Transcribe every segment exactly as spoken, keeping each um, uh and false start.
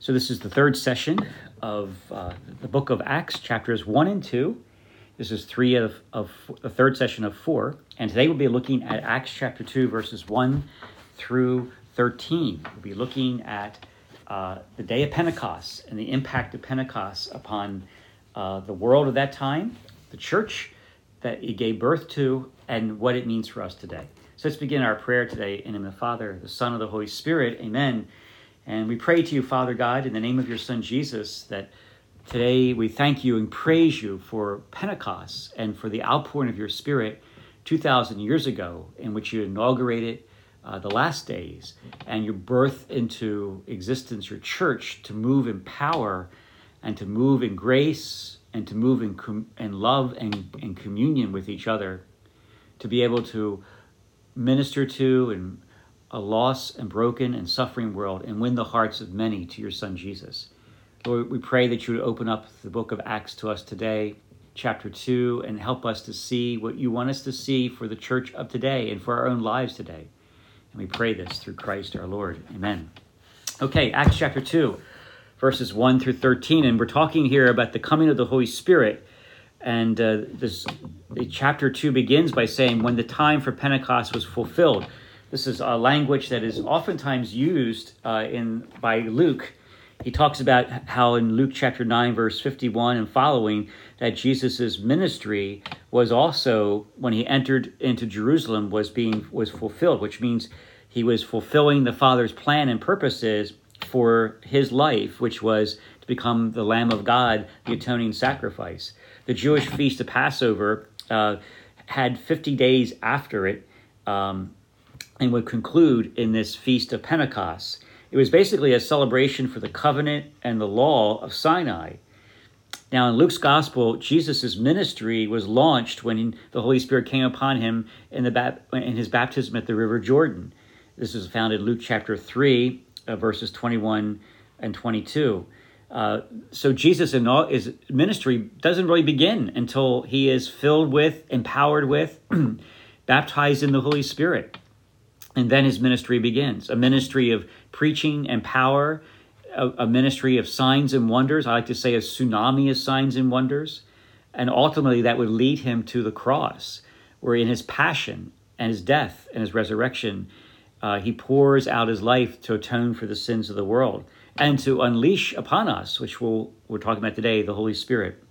So this is the third session of uh, the book of Acts, chapters one and two. This is three of, of the third session of four. And today we'll be looking at Acts chapter two, verses one through thirteen. We'll be looking at uh, the day of Pentecost and the impact of Pentecost upon uh, the world of that time, the church that it gave birth to, and what it means for us today. So let's begin our prayer today in the name of the Father, the Son, and the Holy Spirit. Amen. And we pray to you, Father God, in the name of your Son, Jesus, that today we thank you and praise you for Pentecost and for the outpouring of your Spirit two thousand years ago, in which you inaugurated uh, the last days and your birth into existence, your church, to move in power and to move in grace and to move in, com- in love and, and communion with each other, to be able to minister to and a lost and broken and suffering world and win the hearts of many to your Son, Jesus. Lord, we pray that you would open up the book of Acts to us today, chapter two, and help us to see what you want us to see for the church of today and for our own lives today. And we pray this through Christ our Lord. Amen. Okay, Acts chapter two, verses one through thirteen. And we're talking here about the coming of the Holy Spirit. And uh, this chapter two begins by saying, when the time for Pentecost was fulfilled. This is a language that is oftentimes used uh, in by Luke. He talks about how in Luke chapter nine, verse fifty-one and following, that Jesus' ministry was also, when he entered into Jerusalem, was being was fulfilled, which means he was fulfilling the Father's plan and purposes for his life, which was to become the Lamb of God, the atoning sacrifice. The Jewish feast of Passover uh, had fifty days after it, um, and would conclude in this Feast of Pentecost. It was basically a celebration for the covenant and the law of Sinai. Now, in Luke's gospel, Jesus' ministry was launched when he, the Holy Spirit came upon him in, the in his baptism at the River Jordan. This is found in Luke chapter three, uh, verses twenty-one and twenty-two. Uh, so Jesus' in all, his ministry doesn't really begin until he is filled with, empowered with, baptized in the Holy Spirit. And then his ministry begins, a ministry of preaching and power, a, a ministry of signs and wonders. I like to say a tsunami of signs and wonders. And ultimately that would lead him to the cross, where in his passion and his death and his resurrection, uh, he pours out his life to atone for the sins of the world and to unleash upon us, which we'll, we're talking about today, the Holy Spirit.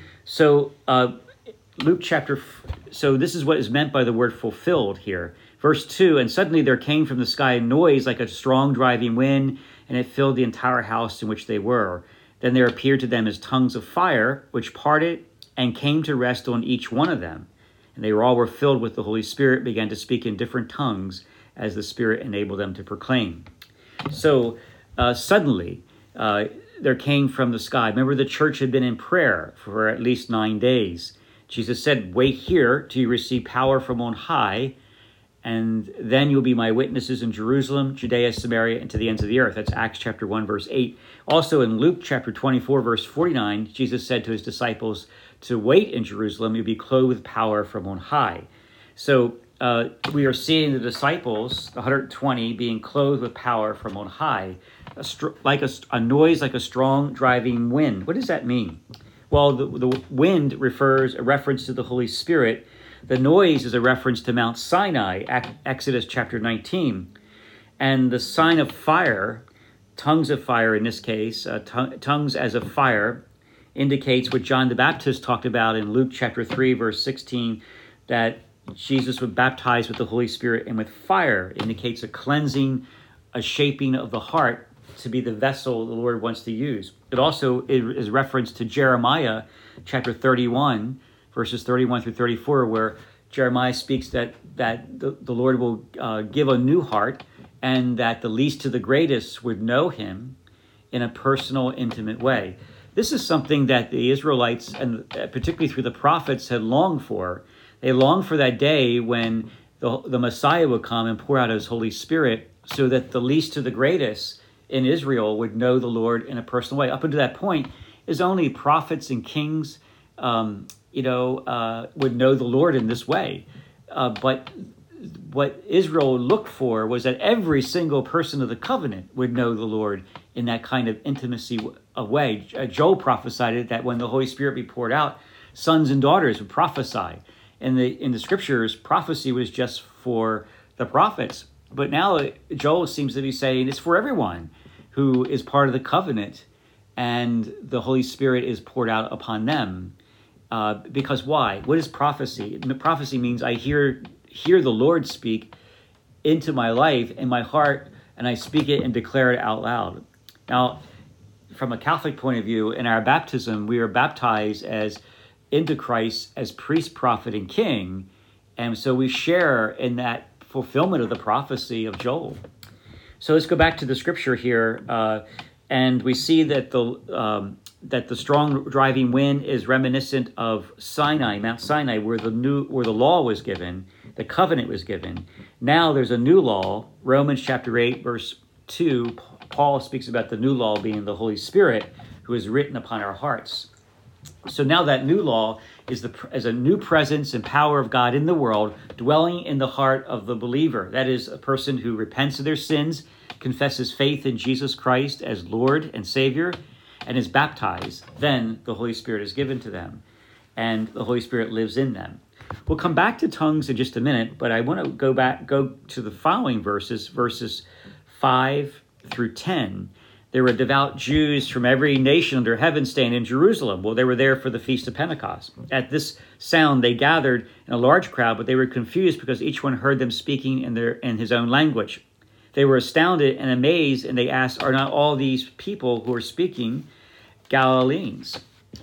So uh, Luke chapter, so this is what is meant by the word fulfilled here. Verse two, and suddenly there came from the sky a noise like a strong driving wind, and it filled the entire house in which they were. Then there appeared to them as tongues of fire, which parted and came to rest on each one of them. And they were all were filled with the Holy Spirit, began to speak in different tongues as the Spirit enabled them to proclaim. So uh, suddenly uh, there came from the sky. Remember, the church had been in prayer for at least nine days. Jesus said, wait here till you receive power from on high, and then you'll be my witnesses in Jerusalem, Judea, Samaria, and to the ends of the earth. That's Acts chapter one, verse eight. Also in Luke chapter twenty-four, verse forty-nine, Jesus said to his disciples to wait in Jerusalem, you'll be clothed with power from on high. So uh, we are seeing the disciples, the one hundred twenty, being clothed with power from on high, a str- like a, a noise like a strong driving wind. What does that mean? Well, the, the wind refers, a reference to the Holy Spirit. The noise is a reference to Mount Sinai, Exodus chapter nineteen. And the sign of fire, tongues of fire in this case, uh, t- tongues as of fire, indicates what John the Baptist talked about in Luke chapter three, verse sixteen, that Jesus would baptize with the Holy Spirit and with fire. It indicates a cleansing, a shaping of the heart to be the vessel the Lord wants to use. It also is reference to Jeremiah chapter thirty-one, verses thirty-one through thirty-four, where Jeremiah speaks that, that the, the Lord will uh, give a new heart, and that the least to the greatest would know him in a personal, intimate way. This is something that the Israelites, and particularly through the prophets, had longed for. They longed for that day when the, the Messiah would come and pour out his Holy Spirit, so that the least to the greatest in Israel would know the Lord in a personal way. Up until that point, is only prophets and kings um, you know, uh, would know the Lord in this way. Uh, but what Israel looked for was that every single person of the covenant would know the Lord in that kind of intimacy way. Joel prophesied it, that when the Holy Spirit be poured out, sons and daughters would prophesy. In the in the scriptures, prophecy was just for the prophets. But now Joel seems to be saying it's for everyone who is part of the covenant, and the Holy Spirit is poured out upon them. Uh, because why? What is prophecy? Prophecy means I hear hear the Lord speak into my life, in my heart, and I speak it and declare it out loud. Now, from a Catholic point of view, in our baptism, we are baptized as into Christ as priest, prophet, and king. And so we share in that fulfillment of the prophecy of Joel. So let's go back to the scripture here. Uh, and we see that the um, that the strong driving wind is reminiscent of Sinai, Mount Sinai, where the new where the law was given, the covenant was given. Now there's a new law. Romans chapter eight, verse two, Paul speaks about the new law being the Holy Spirit, who is written upon our hearts. So now that new law is the as a new presence and power of God in the world, dwelling in the heart of the believer. That is a person who repents of their sins, confesses faith in Jesus Christ as Lord and Savior, and is baptized. Then the Holy Spirit is given to them, and the Holy Spirit lives in them. We'll come back to tongues in just a minute, but I want to go back, go to the following verses, verses five through ten. There were devout Jews from every nation under heaven staying in Jerusalem. Well, they were there for the Feast of Pentecost. At this sound, they gathered in a large crowd, but they were confused because each one heard them speaking in their in his own language. They were astounded and amazed, and they asked, "Are not all these people who are speaking Galileans?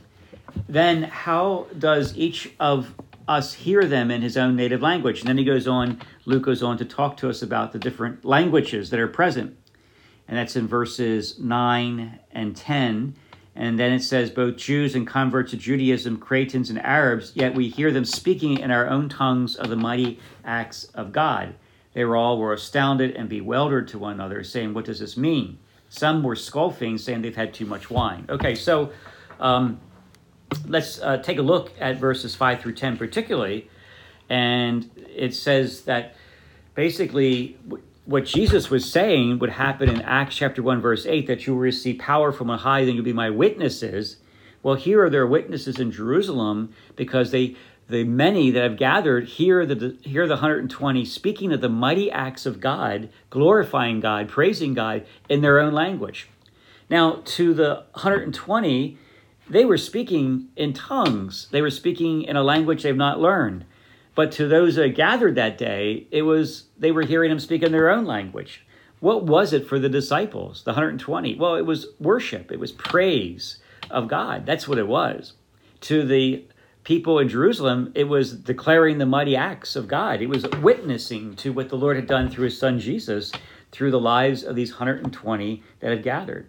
Then how does each of us hear them in his own native language?" And then he goes on, Luke goes on to talk to us about the different languages that are present. And that's in verses nine and ten. And then it says, both Jews and converts to Judaism, Cretans and Arabs, yet we hear them speaking in our own tongues of the mighty acts of God. They were all were astounded and bewildered to one another, saying, "What does this mean?" Some were scoffing, saying they've had too much wine. Okay, so um, let's uh, take a look at verses five through ten particularly. And it says that basically what Jesus was saying would happen in Acts chapter one, verse eight, that you will receive power from on high, then you'll be my witnesses. Well, here are their witnesses in Jerusalem, because they, the many that have gathered, hear the, hear the one hundred twenty speaking of the mighty acts of God, glorifying God, praising God in their own language. Now, to the one hundred twenty, they were speaking in tongues. They were speaking in a language they've not learned. But to those that gathered that day, it was they were hearing them speak in their own language. What was it for the disciples, the one hundred twenty? Well, it was worship. It was praise of God. That's what it was. To the people in Jerusalem, it was declaring the mighty acts of God. It was witnessing to what the Lord had done through his son Jesus, through the lives of these one hundred twenty that had gathered.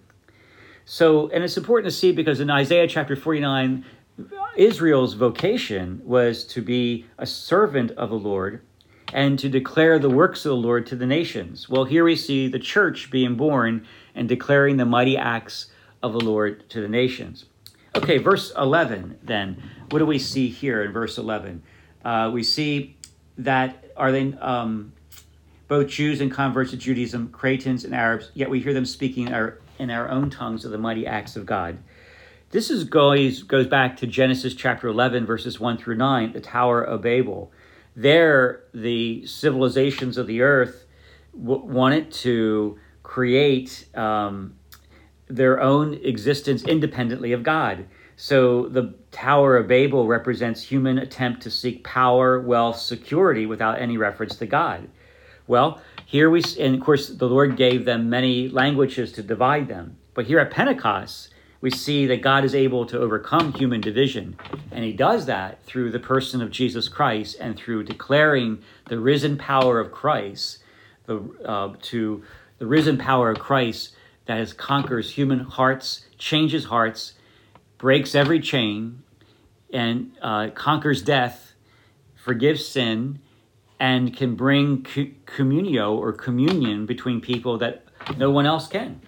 So, and it's important to see, because in Isaiah chapter forty-nine, Israel's vocation was to be a servant of the Lord and to declare the works of the Lord to the nations. Well, here we see the church being born and declaring the mighty acts of the Lord to the nations. Okay, verse eleven then. What do we see here in verse eleven? Uh, we see that are they um, both Jews and converts to Judaism, Cretans and Arabs, yet we hear them speaking in our, in our own tongues of the mighty acts of God. This is goes, goes back to Genesis chapter eleven, verses one through nine, the Tower of Babel. There, the civilizations of the earth w- wanted to create um, their own existence independently of God. So the Tower of Babel represents human attempt to seek power, wealth, security without any reference to God. Well, here we, and of course, the Lord gave them many languages to divide them. But here at Pentecost, we see that God is able to overcome human division. And he does that through the person of Jesus Christ and through declaring the risen power of Christ, the uh, to the risen power of Christ that has conquers human hearts, changes hearts, breaks every chain, and uh, conquers death, forgives sin, and can bring co- communio or communion between people that no one else can.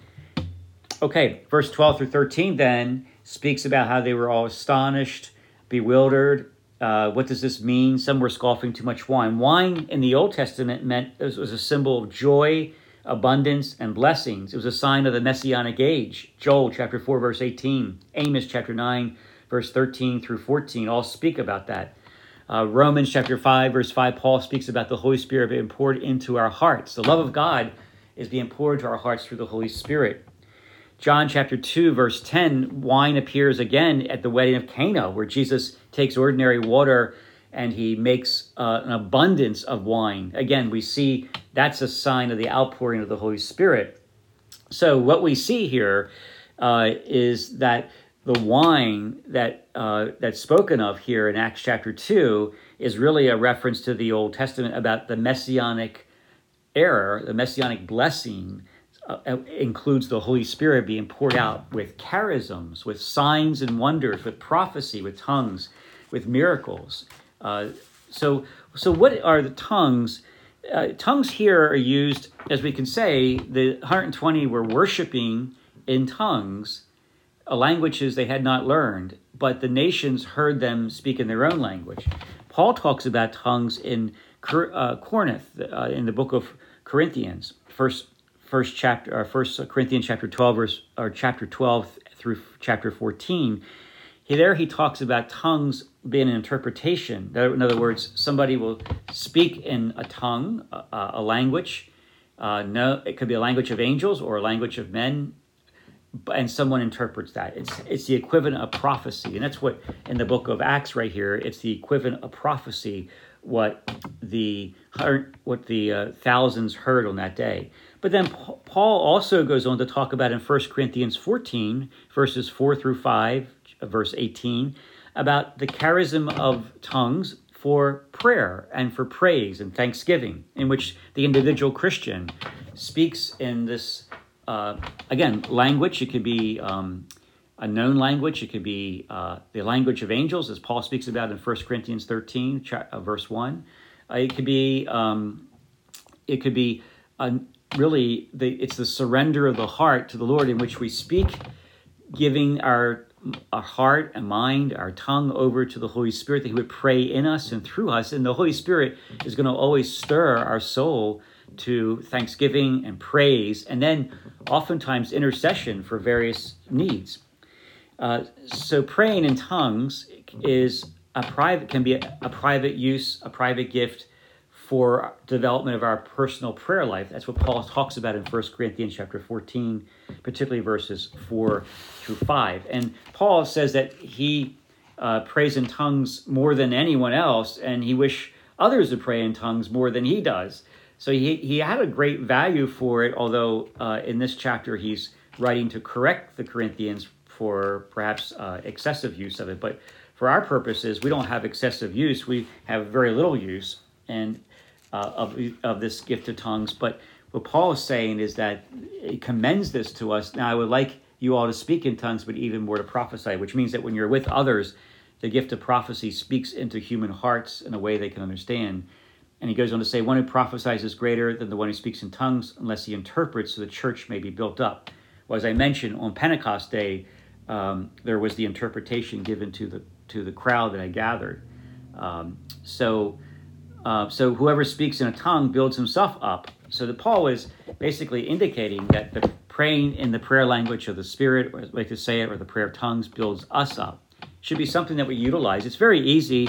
Okay, verse twelve through thirteen then speaks about how they were all astonished, bewildered, Uh, what does this mean? Some were scoffing too much wine. Wine in the Old Testament meant it was a symbol of joy, abundance, and blessings. It was a sign of the Messianic age. Joel chapter four, verse eighteen, Amos chapter nine, verse thirteen through fourteen, all speak about that. Uh, Romans chapter five, verse five, Paul speaks about the Holy Spirit being poured into our hearts. The love of God is being poured into our hearts through the Holy Spirit. John chapter two, verse ten, wine appears again at the wedding of Cana, where Jesus takes ordinary water and he makes uh, an abundance of wine. Again, we see that's a sign of the outpouring of the Holy Spirit. So what we see here uh, is that the wine that uh, that's spoken of here in Acts chapter two is really a reference to the Old Testament about the messianic era, the messianic blessing. Uh, includes the Holy Spirit being poured out with charisms, with signs and wonders, with prophecy, with tongues, with miracles. Uh, so, so what are the tongues? Uh, tongues here are used, as we can say, the one hundred twenty were worshiping in tongues, uh, languages they had not learned, but the nations heard them speak in their own language. Paul talks about tongues in uh, Corinth, uh, in the book of Corinthians, first. First chapter, or First Corinthians chapter twelve, verse or chapter twelve through chapter fourteen. He, there he talks about tongues being an interpretation. In other words, somebody will speak in a tongue, a, a language. Uh, no, it could be a language of angels or a language of men, and someone interprets that. It's it's the equivalent of prophecy, and that's what in the book of Acts right here. It's the equivalent of prophecy. What the what the uh, thousands heard on that day. But then Paul also goes on to talk about in First Corinthians fourteen, verses four through five, verse eighteen, about the charism of tongues for prayer and for praise and thanksgiving, in which the individual Christian speaks in this, uh, again, language. It could be um, a known language. It could be uh, the language of angels, as Paul speaks about in First Corinthians thirteen, verse one. Uh, it could be, um, it could be a really, the, it's the surrender of the heart to the Lord in which we speak, giving our, our heart and mind, our tongue over to the Holy Spirit, that he would pray in us and through us. And the Holy Spirit is going to always stir our soul to thanksgiving and praise, and then oftentimes intercession for various needs. Uh, so praying in tongues is a private, can be a, a private use, a private gift for development of our personal prayer life. That's what Paul talks about in First Corinthians chapter fourteen, particularly verses four through five. And Paul says that he uh, prays in tongues more than anyone else, and he wish others would pray in tongues more than he does. So he, he had a great value for it, although uh, in this chapter he's writing to correct the Corinthians for perhaps uh, excessive use of it. But for our purposes, we don't have excessive use. We have very little use and uh, of, of this gift of tongues. But what Paul is saying is that he commends this to us. Now, I would like you all to speak in tongues, but even more to prophesy, which means that when you're with others, the gift of prophecy speaks into human hearts in a way they can understand. And he goes on to say, one who prophesies is greater than the one who speaks in tongues unless he interprets, so the church may be built up. Well, as I mentioned, on Pentecost Day, um, there was the interpretation given to the to the crowd that I gathered. Um, so, uh, so whoever speaks in a tongue builds himself up. So that Paul is basically indicating that the praying in the prayer language of the Spirit, or like to say it, or the prayer of tongues, builds us up. It should be something that we utilize. It's very easy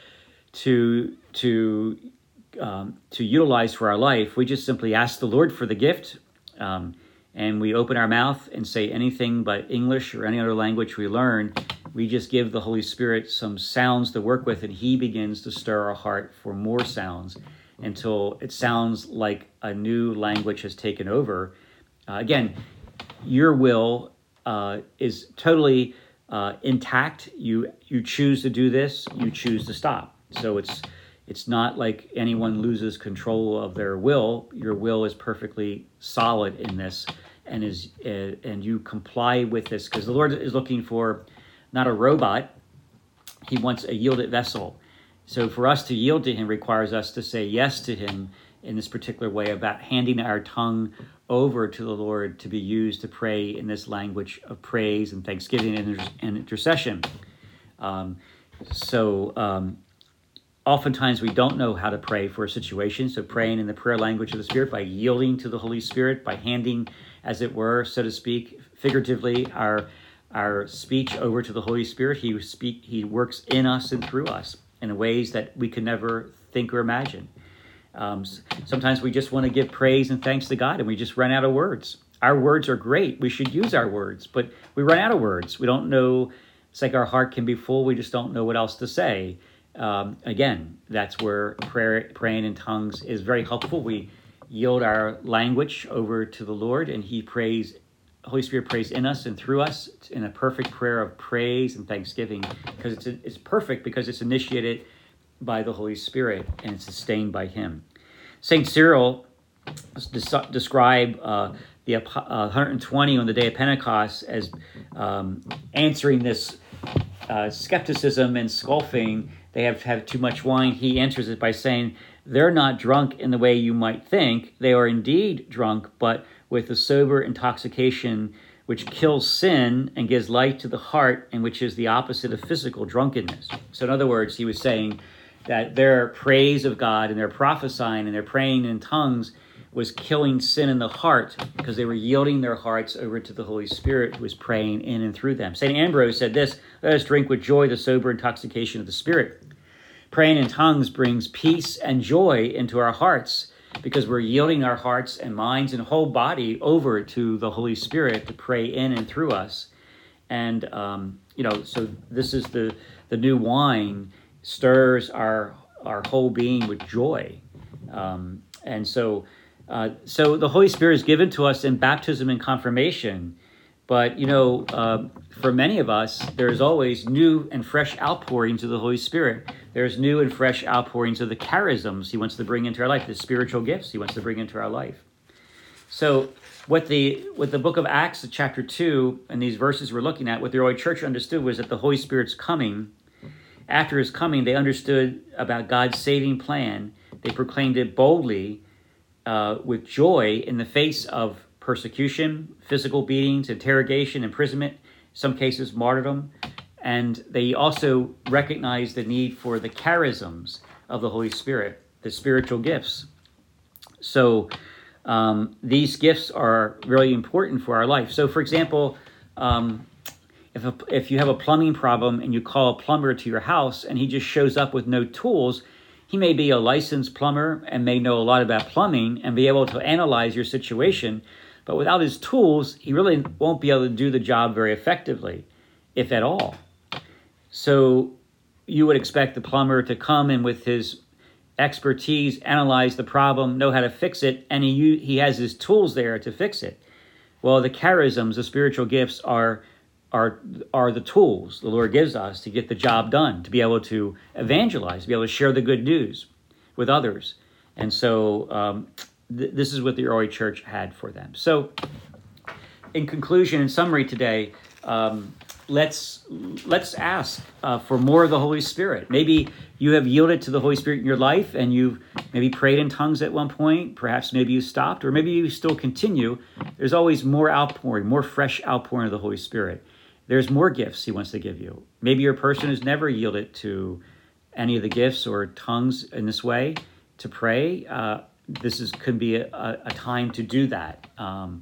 to to um, to utilize for our life. We just simply ask the Lord for the gift, um, and we open our mouth and say anything but English or any other language we learn. We just give the Holy Spirit some sounds to work with, and he begins to stir our heart for more sounds until it sounds like a new language has taken over. Uh, again, your will uh, is totally uh, intact. You you choose to do this, you choose to stop. So it's it's not like anyone loses control of their will. Your will is perfectly solid in this, and is uh, and you comply with this, because the Lord is looking for not a robot. He wants a yielded vessel. So for us to yield to him requires us to say yes to him in this particular way, about handing our tongue over to the Lord to be used to pray in this language of praise and thanksgiving and intercession. Um, so um, oftentimes we don't know how to pray for a situation. So praying in the prayer language of the Spirit by yielding to the Holy Spirit, by handing, as it were, so to speak, figuratively, our our speech over to the Holy Spirit. He speak. He works in us and through us in ways that we could never think or imagine. Um, sometimes we just want to give praise and thanks to God, and we just run out of words. Our words are great. We should use our words, but we run out of words. We don't know. It's like our heart can be full. We just don't know what else to say. Um, again, that's where prayer, praying in tongues is very helpful. We yield our language over to the Lord, and He prays. Holy Spirit prays in us and through us in a perfect prayer of praise and thanksgiving, because it's it's perfect because it's initiated by the Holy Spirit and it's sustained by Him. Saint Cyril des- described uh, the uh, one hundred twenty on the day of Pentecost as um, answering this uh, skepticism and scoffing. They have had too much wine. He answers it by saying, they're not drunk in the way you might think. They are indeed drunk, but with a sober intoxication which kills sin and gives light to the heart, and which is the opposite of physical drunkenness. So in other words, he was saying that their praise of God and their prophesying and their praying in tongues was killing sin in the heart, because they were yielding their hearts over to the Holy Spirit, who was praying in and through them. Saint Ambrose said this, let us drink with joy the sober intoxication of the Spirit. Praying in tongues brings peace and joy into our hearts, because we're yielding our hearts and minds and whole body over to the Holy Spirit to pray in and through us. And, um, you know, so this is the, the new wine stirs our our whole being with joy. Um, and so, uh, so the Holy Spirit is given to us in baptism and confirmation. But, you know, uh, for many of us, there's always new and fresh outpourings of the Holy Spirit. There's new and fresh outpourings of the charisms He wants to bring into our life, the spiritual gifts He wants to bring into our life. So what the what the book of Acts, chapter two, and these verses we're looking at, what the early church understood was that the Holy Spirit's coming. After His coming, they understood about God's saving plan. They proclaimed it boldly uh, with joy in the face of persecution, physical beatings, interrogation, imprisonment, in some cases martyrdom. And they also recognized the need for the charisms of the Holy Spirit, the spiritual gifts. So um, these gifts are really important for our life. So for example, um, if, a, if you have a plumbing problem and you call a plumber to your house and he just shows up with no tools, he may be a licensed plumber and may know a lot about plumbing and be able to analyze your situation. But without his tools, he really won't be able to do the job very effectively, if at all. So you would expect the plumber to come in with his expertise, analyze the problem, know how to fix it, and he he has his tools there to fix it. Well, the charisms, the spiritual gifts, are are are the tools the Lord gives us to get the job done, to be able to evangelize, to be able to share the good news with others. And so um, th- this is what the early church had for them. So in conclusion, in summary today, um, let's let's ask uh, for more of the Holy Spirit. Maybe you have yielded to the Holy Spirit in your life and you've maybe prayed in tongues at one point. Perhaps maybe you stopped, or maybe you still continue. There's always more outpouring, more fresh outpouring of the Holy Spirit. There's more gifts He wants to give you. Maybe you're a person who's never yielded to any of the gifts or tongues in this way to pray. Uh, this is could be a, a time to do that. Um,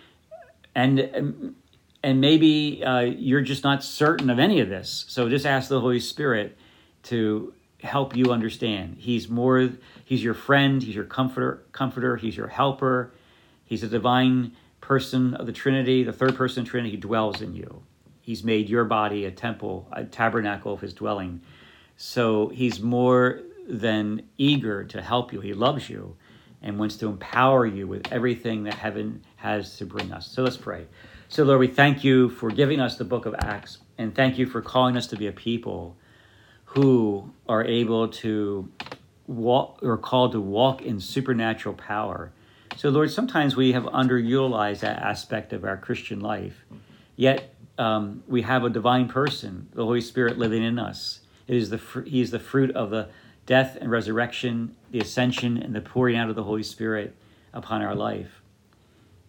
and and maybe uh, you're just not certain of any of this. So just ask the Holy Spirit to help you understand. He's more. He's your friend. He's your comforter. Comforter. He's your helper. He's a divine person of the Trinity, the third person of the Trinity. He dwells in you. He's made your body a temple, a tabernacle of His dwelling. So He's more than eager to help you. He loves you and wants to empower you with everything that heaven has to bring us. So let's pray. So Lord, we thank You for giving us the book of Acts, and thank You for calling us to be a people who are able to walk, or called to walk in supernatural power. So Lord, sometimes we have underutilized that aspect of our Christian life, yet um, we have a divine person, the Holy Spirit, living in us. It is the fr- He is the fruit of the death and resurrection, the ascension, and the pouring out of the Holy Spirit upon our life.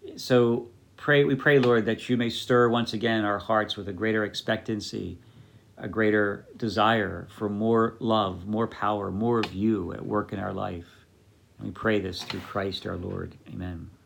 So pray, we pray, Lord, that You may stir once again our hearts with a greater expectancy a greater desire for more love, more power, more of you at work in our life. And we pray this through Christ our Lord. Amen.